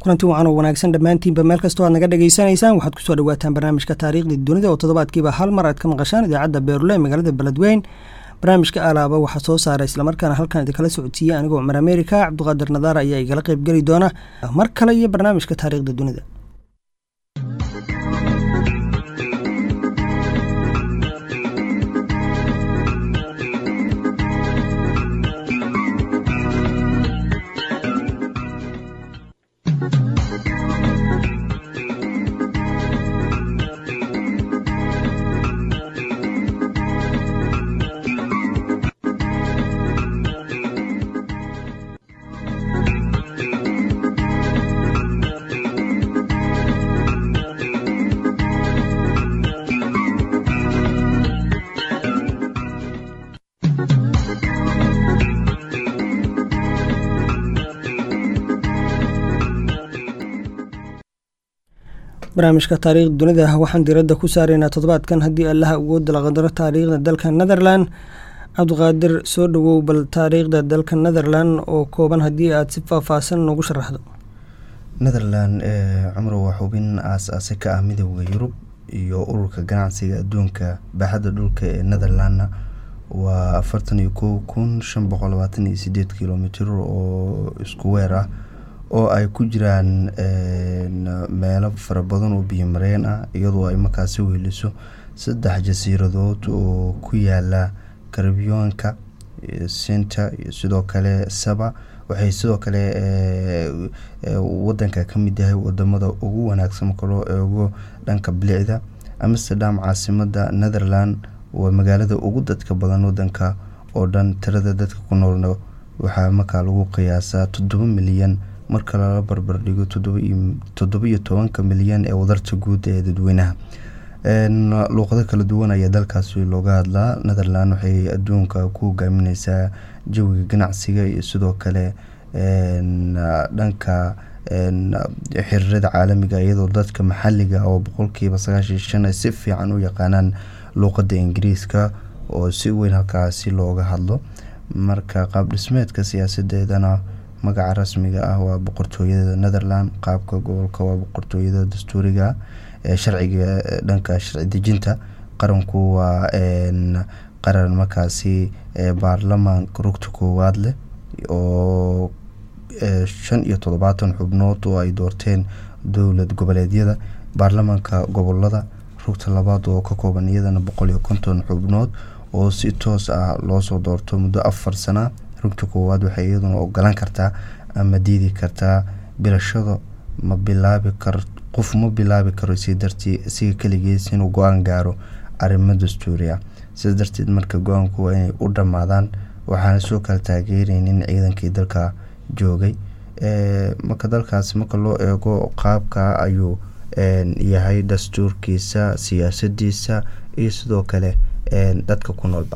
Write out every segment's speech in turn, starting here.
kulanti wacan oo wanaagsan dhammaantiinba meel kastoo aad naga dhageysanaysaan waxaad kusoo dhawaataan barnaamijka taariikhda dunida oo toddobaadkiiba hal mar aad ka maqashaan idaacadda beerule ee magaalada beledweyn. barnaamijka alaaba waxaa soo saaray islamarkaana halkan idinkala socodsiiya anigoo cumar Ameerika. Cabdiqaadir Nadaar ayaa igala qayb geli doona mar kale iyo barnaamijka taariikhda dunida. barnaamijka taariikhda dunida waxaan diiradda ku saaraynaa toddobaadkan haddii allaha ugu dalaqadaro taariikhda dalka Netherland. Cabdiqaadir, soo dhawow bal taariikhda dalka Netherland oo kooban haddii aad si faahfaahsan noogu sharaxdo. Netherland cumar waa xubin aasaasi ka ah midowga Yurub iyo ururka ganacsiga adduunka. baaxadda dhulka ee Netherland waa 41,528 kilomitir oo isku weer ah oo ay ku jiraan meelo fara badan oo biyo mareen ah, iyadoo ay markaasi weyliso 3 jasiiradood oo ku yaala Caribbean-ka, Sinta iyo sidoo kale Saba. waxay sidoo kale wadanka ka mid yahay wadamada ugu wanaagsan marka loo eego dhanka bilicda. Amsterdam, caasimadda Netherland, waa magaalada ugu dadka badan wadanka oo dhan. tirada dadka ku noolna waxaa markaa lagu qiyaasaa 7 milyan marka la barbar dhigo 17 milyan ee wadarta guud ee dadweynaha. luqado kala duwan ayaa dalkaasi looga hadlaa. Netherland waxay adduunka ku hogaaminaysaa jawiga ganacsiga iyo sidoo kale dhanka xiriirada caalamiga, iyadoo dadka maxalliga oo 95% ay si fiican u yaqaanaan luqadda Ingiriiska oo si weyn halkaasi looga hadlo. marka qaab dhismeedka siyaasadeedana magaca rasmiga ah waa boqortooyada Netherland. qaabka gobolka waa boqortooyada dastuuriga ee sharciga dhanka sharci dejinta. qaranku waa qaran markaasi baarlamaanka rugta koowaad leh oo 75 xubnood oo ay doorteen dowlad goboleedyada. baarlamaanka gobolada rugta labaad oo ka kooban iyadana 150 xubnood oo si toos ah loo soo doorto muddo 4 sano. rugta koowaad waxay iyaduna ogolaan kartaa ama diidi kartaa bilashada qof ma bilaabi karo si dartii si kaligiis inuu go'aan gaaro arrimo dastuuri ah. sidaas darteed marka go'aanku waa inay u dhamaadaan, waxaana soo kala taageeraynin ciidankii dalka joogay. marka dalkaasi marka loo eego qaabka ayuu yahay dastuurkiisa, siyaasadiisa iyo sidoo kale dadka ku noolba.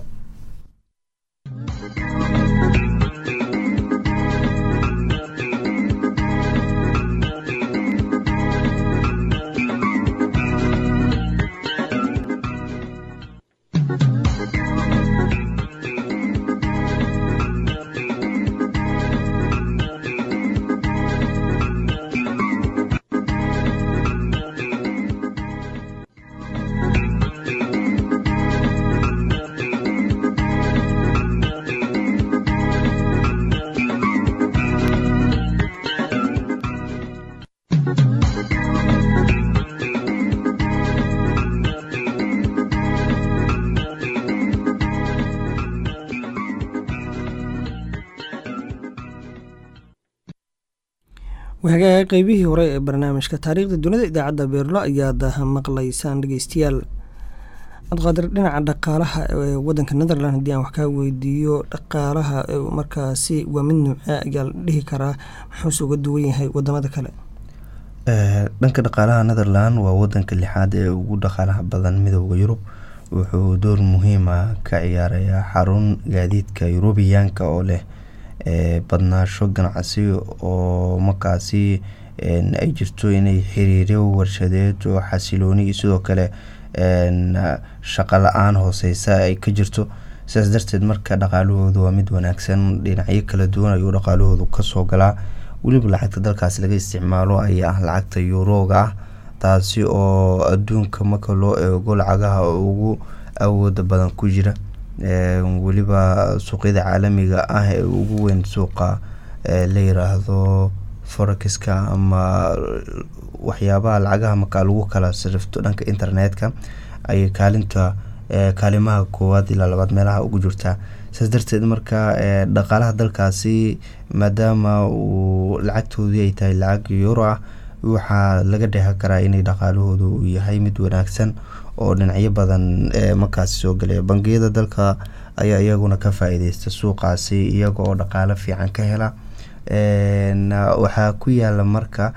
وهاجا قيبيه هراء برنامج كتاريخ الدنيا إذا عدى بيرلا أيادها مقليسان دقيستيال. أتقدر لنا عن دقالها ودن كنذرلاند ديان وحكا ويديو دقالها مركاسي ومنه قال ليه كرا حسو قدوين هاي ودمada kale. dhanka dhaqaalaha Netherland waa wadanka lixaad ee ugu dhaqaalaha badan midowga Yurub. wuxuu door muhiim ah ka ciyaarayaa xarun gaadiidka Yurubiyaanka oo leh badnaasho ganacsi oo markaasi ay jirto inay xiriiro warshadeed oo xasilooni sidoo kale shaqo la'aan hooseysa ay ka jirto. sidaas darteed marka dhaqaalahoodu waa mid wanaagsan, dhinacyo kala duwan ayuu dhaqaalahoodu ka soo galaa. weliba lacagta dalkaasi laga isticmaalo ayaa lacagta eurooga ah taasi oo adduunka marka loo eego lacagaha ugu awooda badan ku jira weliba suuqyada caalamiga ah ee ugu weyn suuqa la yiraahdo forex-ka ama waxyaabaha lacagaha marka lagu kala sarifto dhanka internetka ay kaalimaha koowaad ilaa labaad meelaha ugu jirta saas darteed marka dhaqaalaha dalkaasi maadaama uu lacagtoodii ay tahay lacag euro ah waxaa laga dheehan karaa inay dhaqaalahoodu uu yahay mid wanaagsan oo dhinacyo badan markaasi soo galaya bangiyada dalka ayaa iyaguna ka faa'iideysta suuqaasi iyaga oo dhaqaale fiican ka hela waxaa ku yaala marka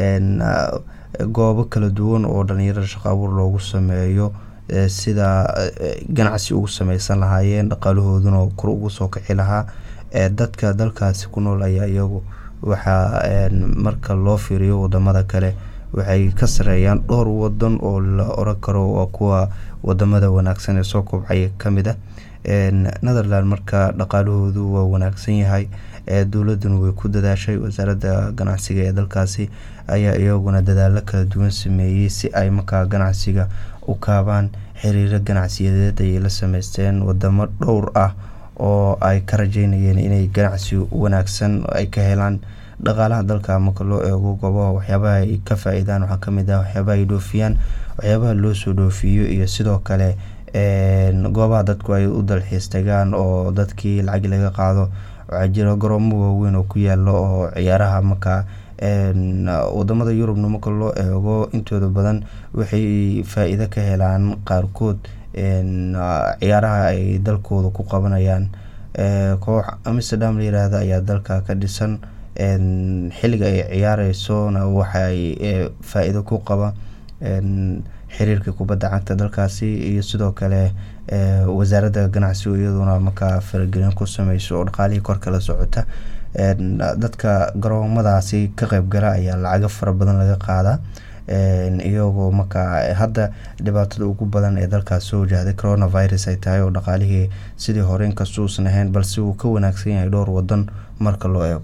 goobo kala duwan oo dhalinyarada shaqo abuur loogu sameeyo sida ganacsi ugu sameysan lahaayeen dhaqaalahooduna kor ugu soo kici lahaa dadka dalkaasi ku nool ayaa iyagu waxaa marka loo fiiriyo wadamada kale waxay ka sareeyaan dhowr wadan oo la oran karo waa kuwa wadamada wanaagsan ee soo kobcay kamid ah Netherland marka dhaqaalahoodu waa wanaagsan yahay dawladuna way ku dadaashay wasaaradda ganacsiga ee dalkaasi ayaa iyaguna dadaalo kala duwan sameeyay si ay marka ganacsiga u kaabaan xiriir ganacsiyeed ay la sameysteen wadamo dhowr ah oo ay ka rajeynayeen inay ganacsi wanaagsan ay ka helaan dhaqaalaha dalka marka loo eego goobaha waxyaabaha ay ka faa'iidaan waxaa kamid ah waxyaabaha ay dhoofiyaan waxyaabaha loo soo dhoofiyo iyo sidoo kale goobaha dadku ay u dalxiis tagaan oo dadkii lacag laga qaado waxaa jira garoomo waaweyn oo ku yaalo oo ciyaaraha marka wadamada Yurubna marka loo eego intooda badan waxay faa'iido ka helaan qaarkood ciyaaraha ay dalkooda ku qabanayaan koox Amsterdam la yiraahdo ayaa dalka ka dhisan xilliga ay ciyaareysoona waxay faa'iido ku qaba xiriirka kubadda cagta dalkaasi iyo sidoo kale wasaaradda ganacsiga iyaduna marka faragelin ku sameyso oo dhaqaalihii kor kala socota dadka garoomadaasi ka qayb gala ayaa lacag fara badan laga qaadaa iyagoo marka hadda dhibaatada ugu badan ee dalkaas soo wajahday coronavirus ay tahay oo dhaqaalihii sidii hore in kasoo sanahayn balse uu ka wanaagsan yahay dhowr wadan marka loo eego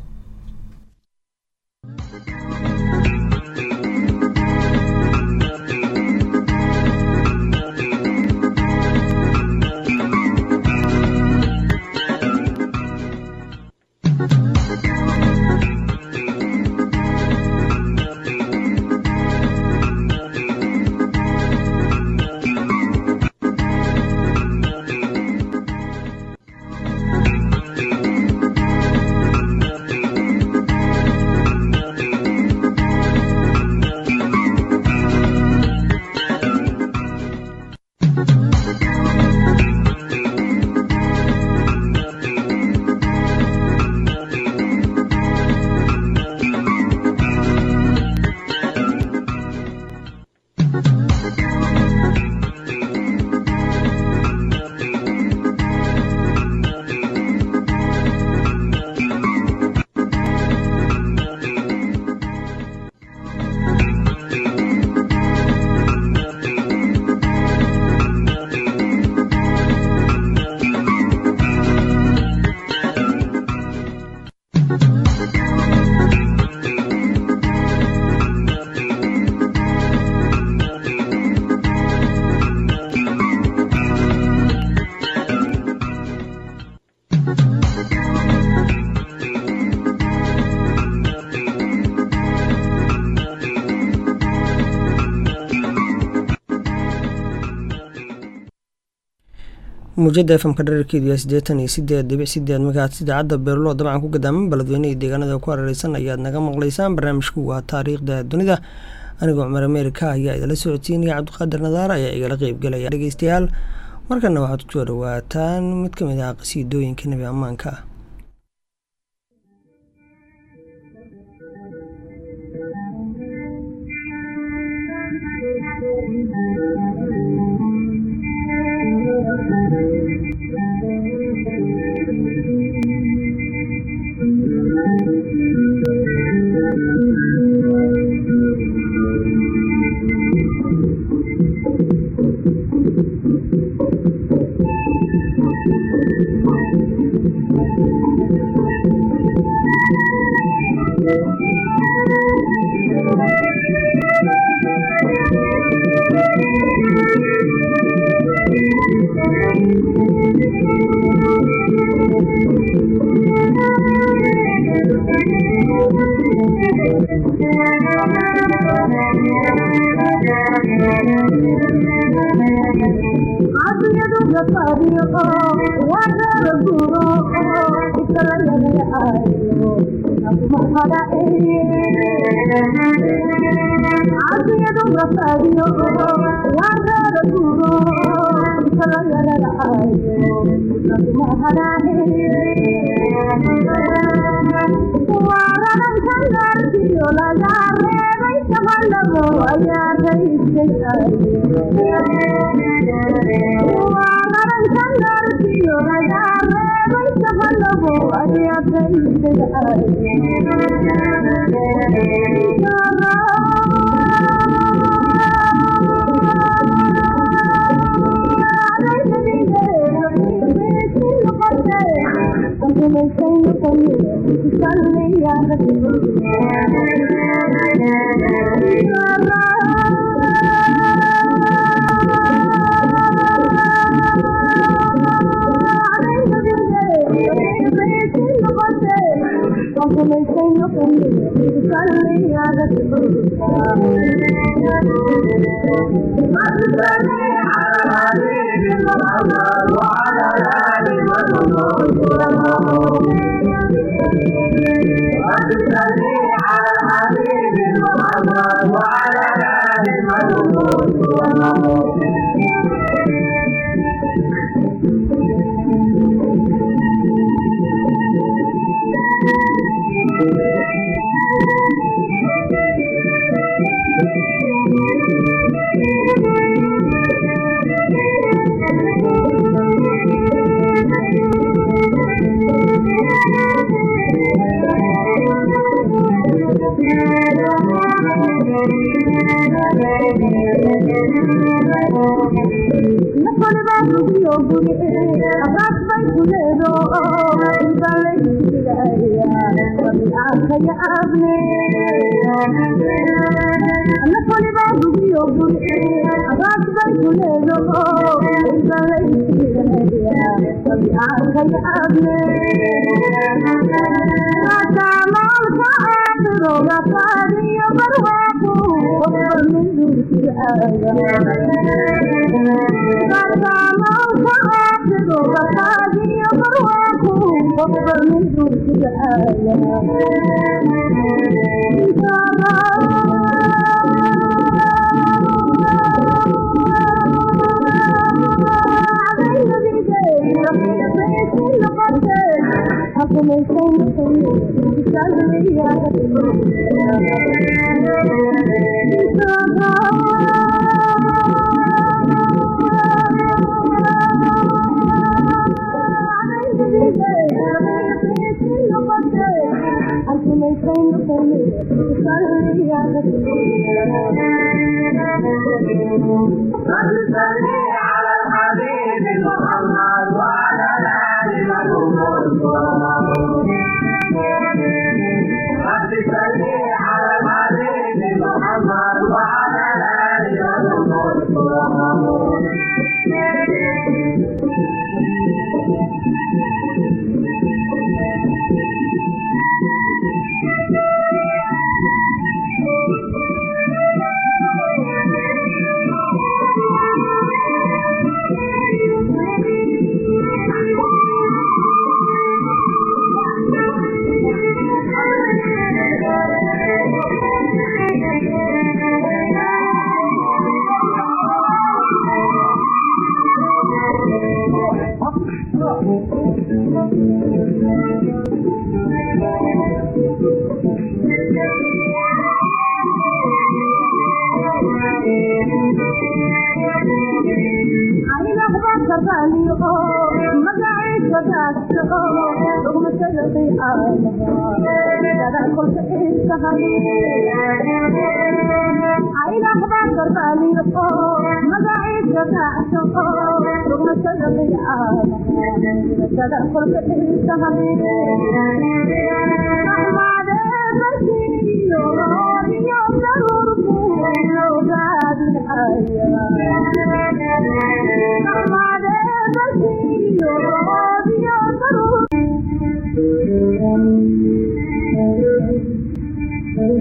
mujada FM ka dhererkeedu yahay 88.8 magacaad idaacadda Beerlo dabcan ku gadaaman baladweynaha deegaanada ku hareeraysan ayaad naga maqlaysaan barnaamijku waa taariikhda dunida anigoo Cumar Ameerika ayaa idala socodsiinaya Cabdiqaadir Nadaar ayaa igala qayb galaya dhageystayaal markana waxaad ku soo dhawaataan mid ka mid ah qasiidooyinka Nabi Ammaanka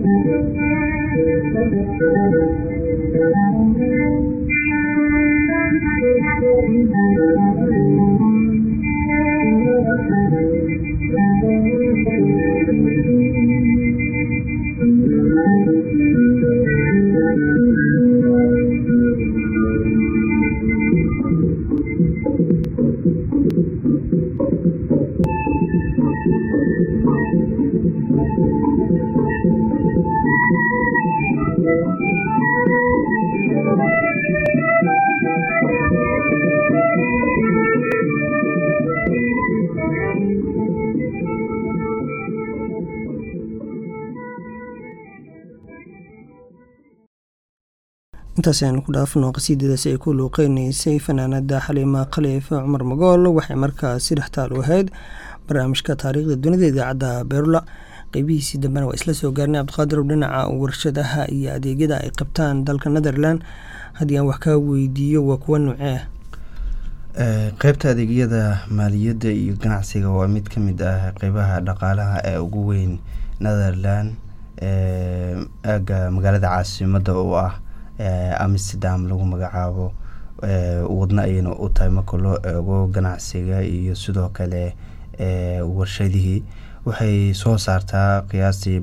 intaas ayaan ku dhaafno qasiidadaasi ay ku luuqeynaysay fanaanada Xaliima Khaliif Cumar Magool waxay markaas si dhextaal u ahayd barnaamijka taariikhda dunida idaacadda Beerula qaybihiisii dambena waa isla soo gaarnay Cabdiqaadir dhinaca warshadaha iyo adeegyada ay qabtaan dalka Netherland haddii aan wax ka weydiiyo waa kuwa nuucee qaybta adeegyada maaliyadda iyo ganacsiga waa mid ka mid ah qaybaha dhaqaalaha ee ugu weyn Netherland aga magaalada caasimadda oo ah Amsterdam lagu magacaabo wadna ayna u tahay marka loo eego ganacsiga iyo sidoo kale warshadihii waxay soo saartaa qiyaastii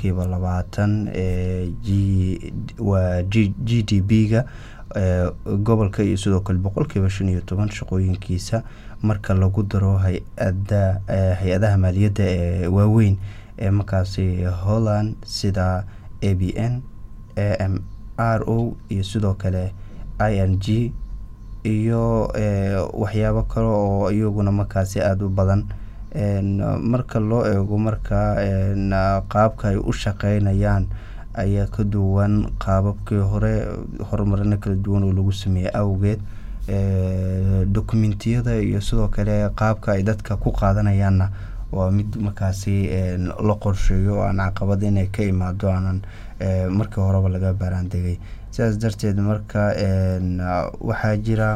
20% GDP-ga gobolka iyo sidoo kale 15% shaqooyinkiisa marka lagu daro hay-adaha maaliyadda ee waaweyn ee markaasi Holland sida ABN RO iyo sidoo kale ING iyo waxyaabo kale oo iyaguna markaasi aad u badan marka loo eego marka qaabka ay u shaqeynayaan ayaa ka duwan qaababkii hore horumarina kala duwan oo lagu sameeyay awgeed dokumentiyada iyo sidoo kale qaabka ay dadka ku qaadanayaanna waa mid markaasi la qorsheeyo aan caqabad inay ka imaado aanan markii horeba laga baaraandegay sidaas darteed marka waxaa jira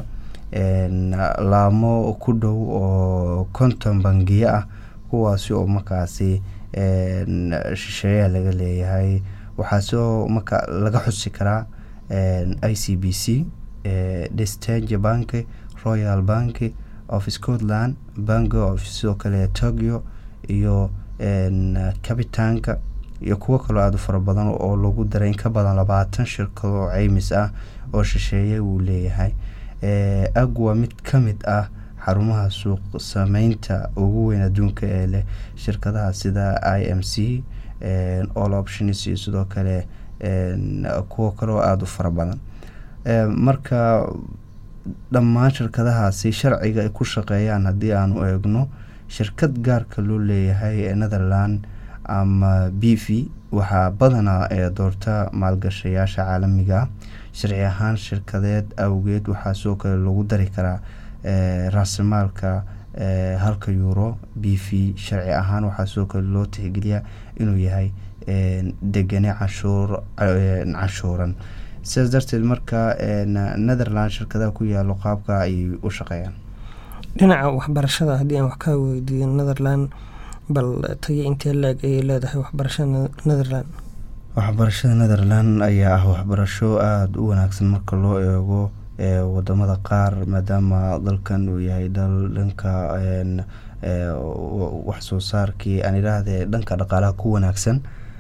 laamo ku dhow oo 50 bangiyo ah kuwaasi oo markaasi shisheeyaha laga leeyahay waxaa soo marka laga xusi karaa ICBC Danske Bank Royal Bank of Scotland Bank of sidoo kale Tokyo iyo Capitanka iyo kuwa kale aad u fara badan oo lagu daray in ka badan 20 shirkado oo caymis ah oo shisheeye uu leeyahay agwa mid ka mid ah xarumaha suuq sameynta ugu weyn adduunka ee leh shirkadaha sida IMC all options iyo sidoo kale kuwa kale oo aad u fara badan marka dhammaan shirkadahaasi sharciga ay ku shaqeeyaan haddii aan u eegno shirkad gaarka loo leeyahay ee Netherland ama BV waxaa badanaa doorta maalgashayaasha caalamiga sharci ahaan shirkadeed awgeed waxaa soo kale lagu dari karaa raasimaalka €1 BV sharci ahaan waxaa soo kale loo tixgeliyaa inuu yahay degane cashuuran sidaas darteed marka Netherland shirkadaha ku yaalo qaabka ay u shaqeeyaan dhinaca waxbarashada haddii aan wax ka weydiiyo Netherland bal tayo intee leeg ay leedahay waxbarashada Netherland waxbarashada Netherland ayaa ah waxbarasho aad u wanaagsan marka loo eego wadamada qaar maadaama dalkan uu yahay dal dhanka wax soo saarkii aan ilaahdee dhanka dhaqaalaha ku wanaagsan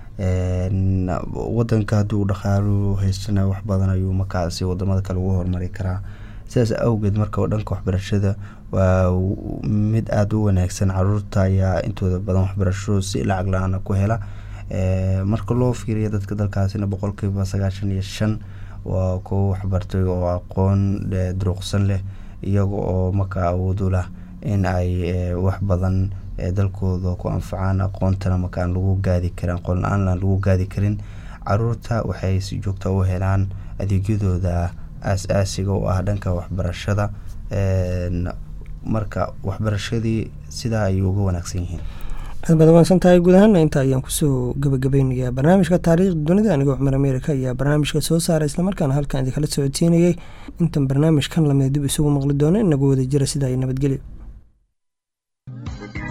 wadanka haduu dhaqaalo haystana wax badan ayuu markaasi wadamada kale ugu horumari karaa sidaas awgeed marka dhanka waxbarashada waa mid aad u wanaagsan caruurta ayaa intooda badan waxbarasho si lacag la'aan ku hela marka loo fiiriyo dadka dalkaasina 95% waa kuwa waxbartay oo aqoon druqsan leh iyaga oo marka awood u leh in ay wax badan dalkooda ku anfacaan aqoontana marka aan lagu gaadi karin aqoon la'aan lagu gaadi karin caruurta waxay si joogto u helaan adeegyadooda asaasiga oo ah dhanka waxbarashada marka waxbarashadii sida ay ugu wanaagsan yihiin aad baad wanaagsantahay guud ahaan inta ayaan kusoo gabagabeynayaa barnaamijka taariikhda dunida anigoo Cumar Ameerika ayaa barnaamijka soo saaray isla markaana halkan idin kala socodsiinayay intan barnaamijkan lamid dib isugu maqli doono inagu wada jira sida ay nabadgelyo